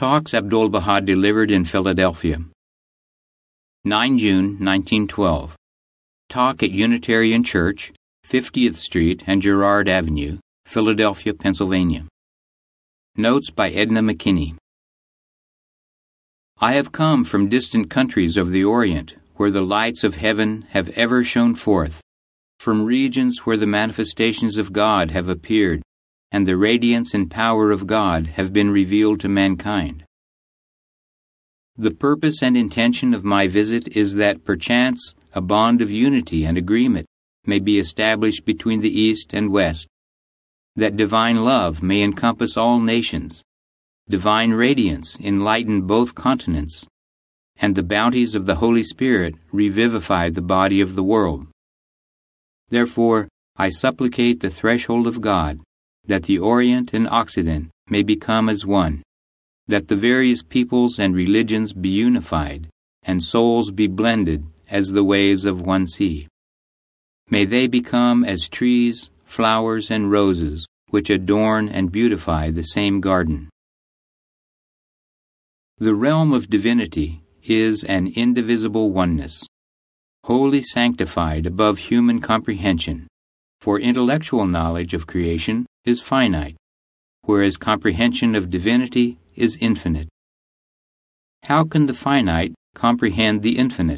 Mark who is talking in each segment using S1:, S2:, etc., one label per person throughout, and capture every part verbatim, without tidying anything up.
S1: Talks Abdu'l-Baha delivered in Philadelphia. the ninth of June, nineteen twelve. Talk at Unitarian Church, fiftieth Street and Girard Avenue, Philadelphia, Pennsylvania. Notes by Edna McKinney. I have come from distant countries of the Orient, where the lights of heaven have ever shone forth, from regions where the manifestations of God have appeared, and the radiance and power of God have been revealed to mankind. The purpose and intention of my visit is that perchance a bond of unity and agreement may be established between the East and West, that divine love may encompass all nations, divine radiance enlighten both continents, and the bounties of the Holy Spirit revivify the body of the world. Therefore, I supplicate the threshold of God, that the Orient and Occident may become as one, that the various peoples and religions be unified, and souls be blended as the waves of one sea. May they become as trees, flowers, and roses, which adorn and beautify the same garden. The realm of divinity is an indivisible oneness, wholly sanctified above human comprehension, for intellectual knowledge of creation is finite, whereas comprehension of divinity is infinite. How can the finite comprehend the infinite?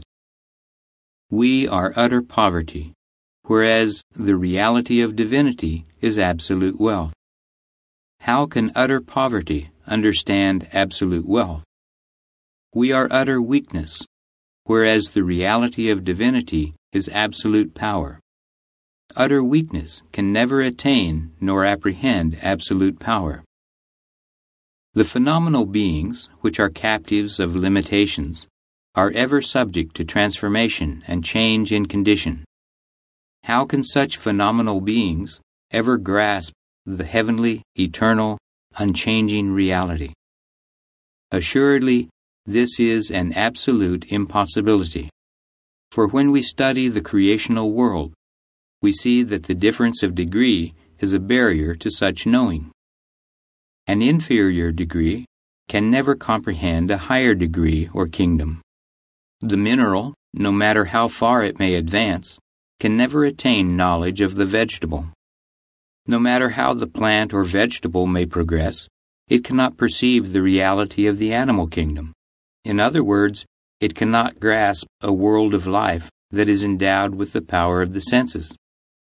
S1: We are utter poverty, whereas the reality of divinity is absolute wealth. How can utter poverty understand absolute wealth? We are utter weakness, whereas the reality of divinity is absolute power. Utter weakness can never attain nor apprehend absolute power. The phenomenal beings, which are captives of limitations, are ever subject to transformation and change in condition. How can such phenomenal beings ever grasp the heavenly, eternal, unchanging reality? Assuredly, this is an absolute impossibility. For when we study the creational world, we see that the difference of degree is a barrier to such knowing. An inferior degree can never comprehend a higher degree or kingdom. The mineral, no matter how far it may advance, can never attain knowledge of the vegetable. No matter how the plant or vegetable may progress, it cannot perceive the reality of the animal kingdom. In other words, it cannot grasp a world of life that is endowed with the power of the senses.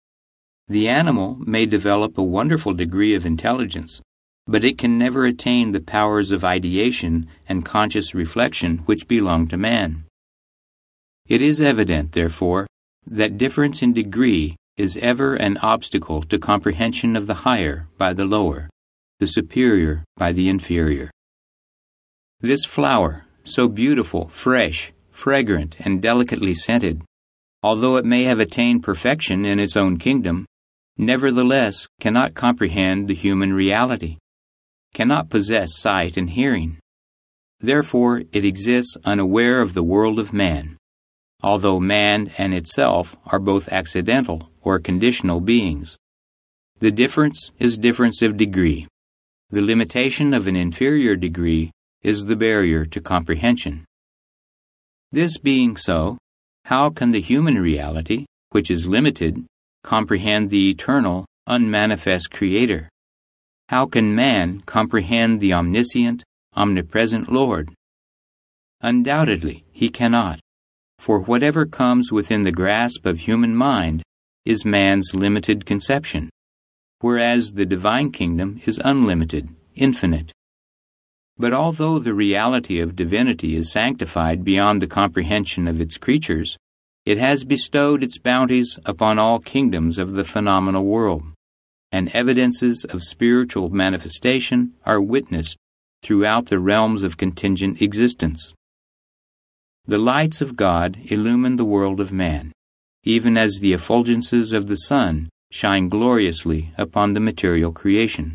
S1: The animal may develop a wonderful degree of intelligence, but it can never attain the powers of ideation and conscious reflection which belong to man. It is evident, therefore, that difference in degree is ever an obstacle to comprehension of the higher by the lower, the superior by the inferior. This flower, so beautiful, fresh, fragrant, and delicately scented, although it may have attained perfection in its own kingdom, nevertheless cannot comprehend the human reality, cannot possess sight and hearing. Therefore it exists unaware of the world of man, although man and itself are both accidental or conditional beings. The difference is difference of degree. The limitation of an inferior degree is the barrier to comprehension. This being so, how can the human reality, which is limited, comprehend the eternal, unmanifest Creator? How can man comprehend the omniscient, omnipresent Lord? Undoubtedly, he cannot, for whatever comes within the grasp of human mind is man's limited conception, whereas the divine kingdom is unlimited, infinite. But although the reality of divinity is sanctified beyond the comprehension of its creatures, it has bestowed its bounties upon all kingdoms of the phenomenal world, and evidences of spiritual manifestation are witnessed throughout the realms of contingent existence. The lights of God illumine the world of man, even as the effulgences of the sun shine gloriously upon the material creation.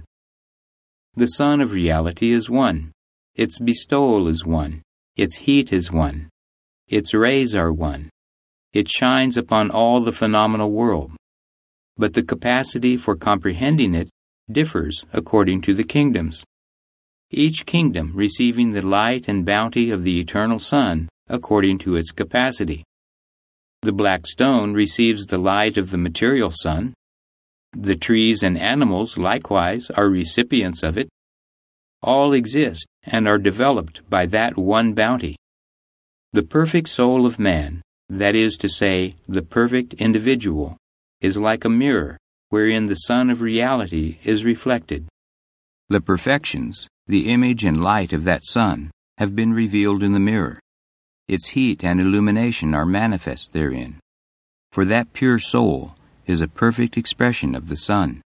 S1: The sun of reality is one. Its bestowal is one. Its heat is one. Its rays are one. It shines upon all the phenomenal world. But the capacity for comprehending it differs according to the kingdoms. each kingdom receiving the light and bounty of the eternal sun according to its capacity. The black stone receives the light of the material sun. The trees and animals likewise are recipients of it. All exist and are developed by that one bounty. The perfect soul of man, that is to say, the perfect individual, is like a mirror wherein the sun of reality is reflected. The perfections, the image and light of that sun, have been revealed in the mirror. Its heat and illumination are manifest therein. For that pure soul is a perfect expression of the sun.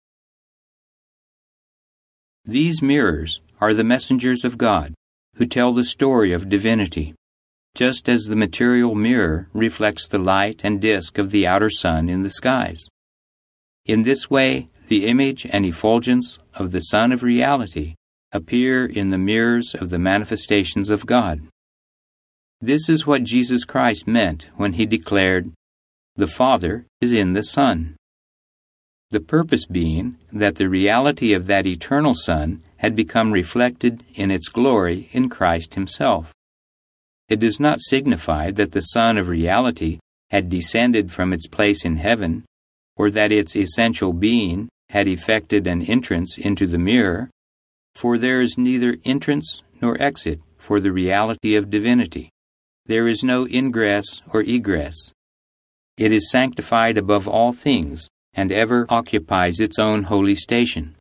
S1: These mirrors are the messengers of God, who tell the story of divinity, just as the material mirror reflects the light and disk of the outer sun in the skies. In this way, the image and effulgence of the sun of reality appear in the mirrors of the manifestations of God. This is what Jesus Christ meant when he declared, "The Father is in the Son," the purpose being that the reality of that eternal Son had become reflected in its glory in Christ himself. It does not signify that the Son of reality had descended from its place in heaven, or that its essential being had effected an entrance into the mirror, for there is neither entrance nor exit for the reality of divinity. There is no ingress or egress. It is sanctified above all things and ever occupies its own holy station.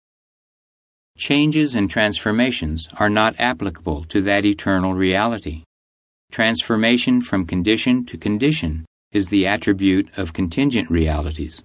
S1: Changes and transformations are not applicable to that eternal reality. Transformation from condition to condition is the attribute of contingent realities.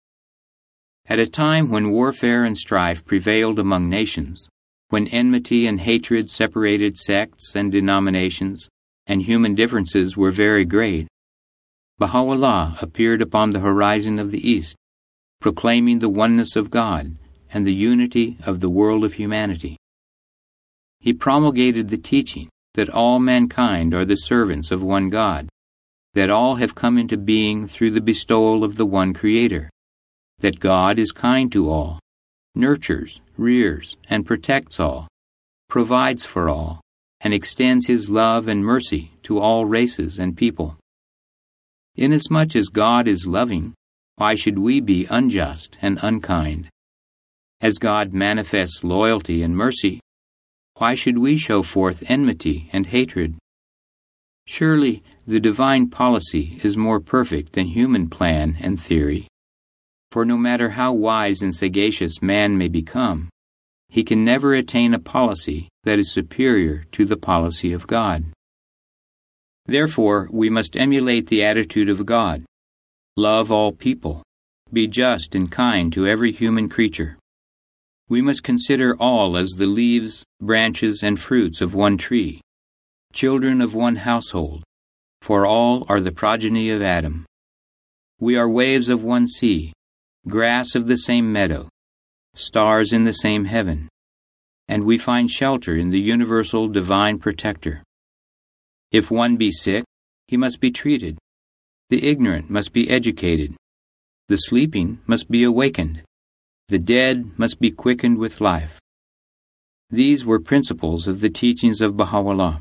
S1: At a time when warfare and strife prevailed among nations, when enmity and hatred separated sects and denominations, and human differences were very great, Baha'u'llah appeared upon the horizon of the East, proclaiming the oneness of God and the unity of the world of humanity. He promulgated the teaching that all mankind are the servants of one God, that all have come into being through the bestowal of the one Creator, that God is kind to all, nurtures, rears, and protects all, provides for all, and extends his love and mercy to all races and people. Inasmuch as God is loving, why should we be unjust and unkind? As God manifests loyalty and mercy, why should we show forth enmity and hatred? Surely the divine policy is more perfect than human plan and theory. For no matter how wise and sagacious man may become, he can never attain a policy that is superior to the policy of God. Therefore, we must emulate the attitude of God. Love all people. Be just and kind to every human creature. We must consider all as the leaves, branches, and fruits of one tree, children of one household, for all are the progeny of Adam. We are waves of one sea, grass of the same meadow, stars in the same heaven, and we find shelter in the universal divine protector. If one be sick, he must be treated. The ignorant must be educated. The sleeping must be awakened. The dead must be quickened with life. These were principles of the teachings of Baha'u'llah.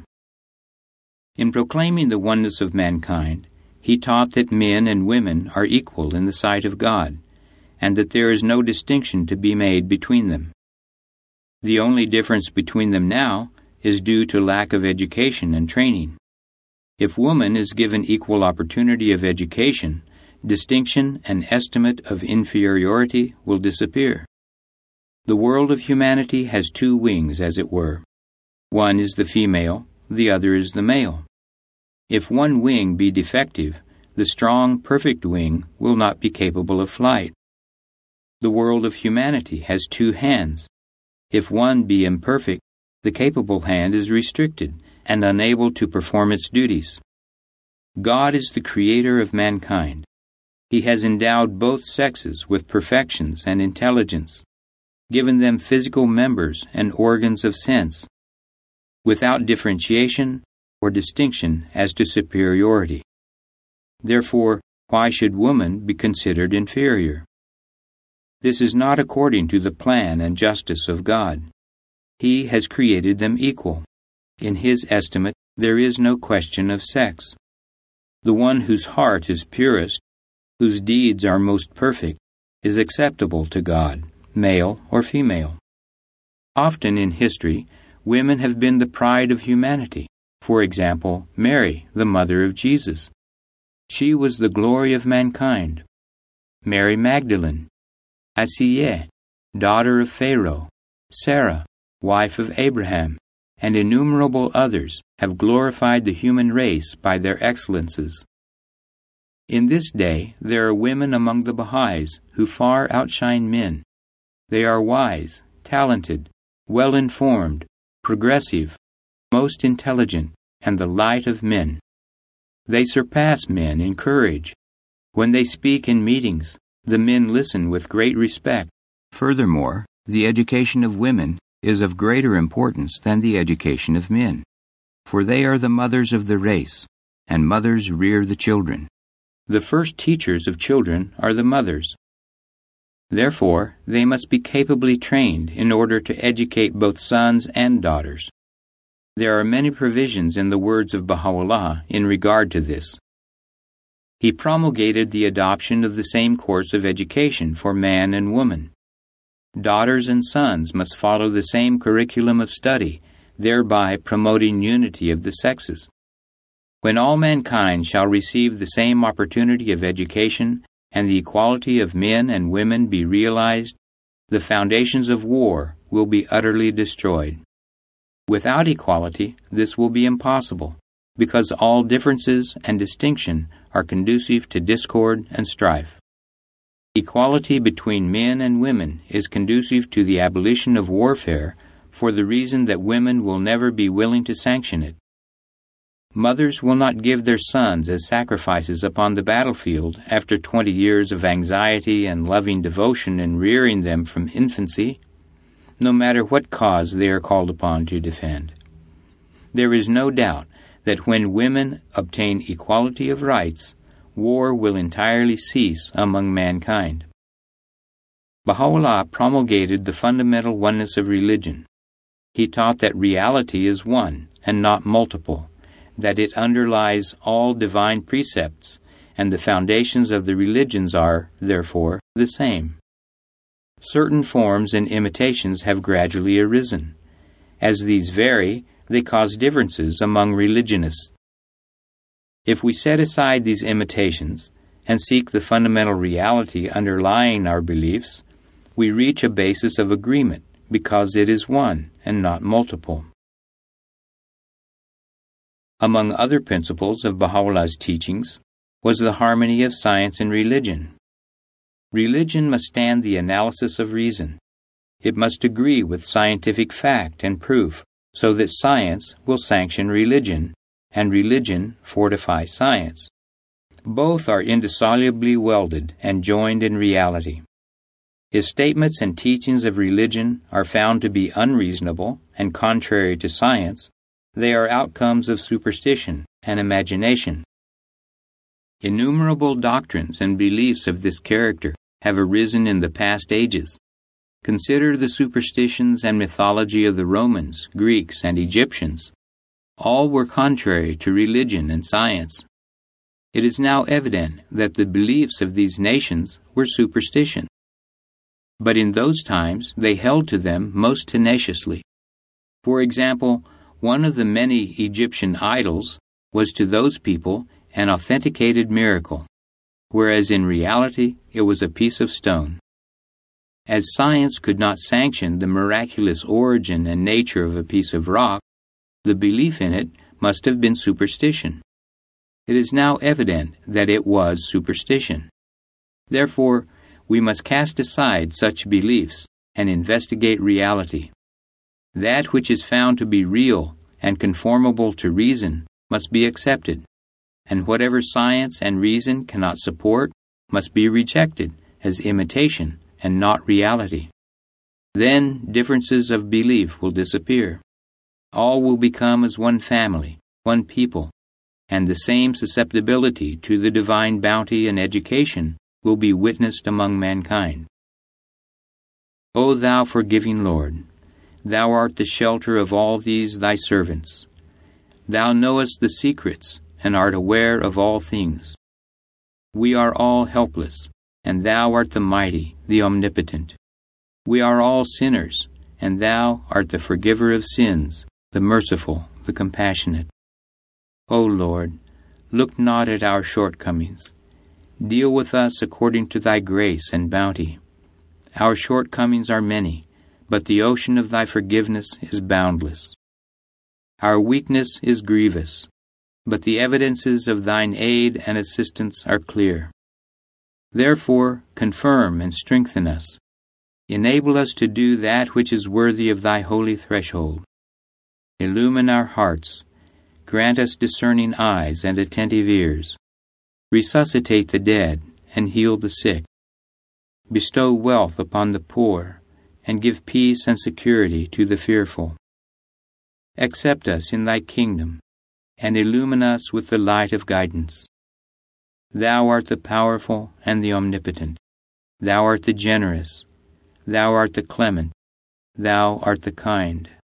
S1: In proclaiming the oneness of mankind, he taught that men and women are equal in the sight of God, and that there is no distinction to be made between them. The only difference between them now is due to lack of education and training. If woman is given equal opportunity of education, distinction and estimate of inferiority will disappear. The world of humanity has two wings, as it were. One is the female, the other is the male. If one wing be defective, the strong, perfect wing will not be capable of flight. The world of humanity has two hands. If one be imperfect, the capable hand is restricted and unable to perform its duties. God is the creator of mankind. He has endowed both sexes with perfections and intelligence, given them physical members and organs of sense, without differentiation or distinction as to superiority. Therefore, why should woman be considered inferior? This is not according to the plan and justice of God. He has created them equal. In His estimate, there is no question of sex. The one whose heart is purest, whose deeds are most perfect, is acceptable to God, male or female. Often in history, women have been the pride of humanity. For example, Mary, the mother of Jesus. She was the glory of mankind. Mary Magdalene, Asiye, daughter of Pharaoh, Sarah, wife of Abraham, and innumerable others have glorified the human race by their excellences. In this day, there are women among the Baha'is who far outshine men. They are wise, talented, well-informed, progressive, most intelligent, and the light of men. They surpass men in courage. When they speak in meetings, the men listen with great respect. Furthermore, the education of women is of greater importance than the education of men, for they are the mothers of the race, and mothers rear the children. The first teachers of children are the mothers. Therefore, they must be capably trained in order to educate both sons and daughters. There are many provisions in the words of Baha'u'llah in regard to this. He promulgated the adoption of the same course of education for man and woman. Daughters and sons must follow the same curriculum of study, thereby promoting unity of the sexes. When all mankind shall receive the same opportunity of education and the equality of men and women be realized, the foundations of war will be utterly destroyed. Without equality, this will be impossible, because all differences and distinction are conducive to discord and strife. Equality between men and women is conducive to the abolition of warfare for the reason that women will never be willing to sanction it. Mothers will not give their sons as sacrifices upon the battlefield after twenty years of anxiety and loving devotion in rearing them from infancy, no matter what cause they are called upon to defend. There is no doubt that when women obtain equality of rights, war will entirely cease among mankind. Baha'u'llah promulgated the fundamental oneness of religion. He taught that reality is one and not multiple, that it underlies all divine precepts, and the foundations of the religions are, therefore, the same. Certain forms and imitations have gradually arisen. As these vary, they cause differences among religionists. If we set aside these imitations and seek the fundamental reality underlying our beliefs, we reach a basis of agreement because it is one and not multiple. Among other principles of Baha'u'llah's teachings was the harmony of science and religion. Religion must stand the analysis of reason. It must agree with scientific fact and proof so that science will sanction religion and religion fortify science. Both are indissolubly welded and joined in reality. If statements and teachings of religion are found to be unreasonable and contrary to science, they are outcomes of superstition and imagination. Innumerable doctrines and beliefs of this character have arisen in the past ages. Consider the superstitions and mythology of the Romans, Greeks, and Egyptians. All were contrary to religion and science. It is now evident that the beliefs of these nations were superstition. But in those times they held to them most tenaciously. For example, one of the many Egyptian idols was to those people an authenticated miracle, whereas in reality it was a piece of stone. As science could not sanction the miraculous origin and nature of a piece of rock, the belief in it must have been superstition. It is now evident that it was superstition. Therefore, we must cast aside such beliefs and investigate reality. That which is found to be real and conformable to reason must be accepted, and whatever science and reason cannot support must be rejected as imitation and not reality. Then differences of belief will disappear. All will become as one family, one people, and the same susceptibility to the divine bounty and education will be witnessed among mankind. O thou forgiving Lord, Thou art the shelter of all these thy servants. Thou knowest the secrets, and art aware of all things. We are all helpless, and thou art the mighty, the omnipotent. We are all sinners, and thou art the forgiver of sins, the merciful, the compassionate. O Lord, look not at our shortcomings. Deal with us according to thy grace and bounty. Our shortcomings are many, but the ocean of thy forgiveness is boundless. Our weakness is grievous, but the evidences of thine aid and assistance are clear. Therefore, confirm and strengthen us. Enable us to do that which is worthy of thy holy threshold. Illumine our hearts. Grant us discerning eyes and attentive ears. Resuscitate the dead and heal the sick. Bestow wealth upon the poor, and give peace and security to the fearful. Accept us in thy kingdom, and illumine us with the light of guidance. Thou art the powerful and the omnipotent. Thou art the generous. Thou art the clement. Thou art the kind.